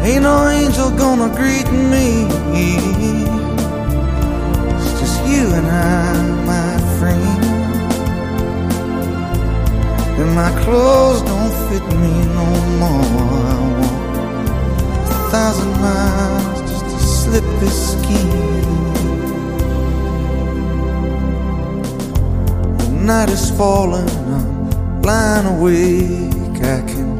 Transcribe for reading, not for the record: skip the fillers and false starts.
Ain't no angel gonna greet me. It's just you and I, my friend. And my clothes don't fit me no more. I walk 1,000 miles just to slip this skin. The night is falling, I'm lying awake. I can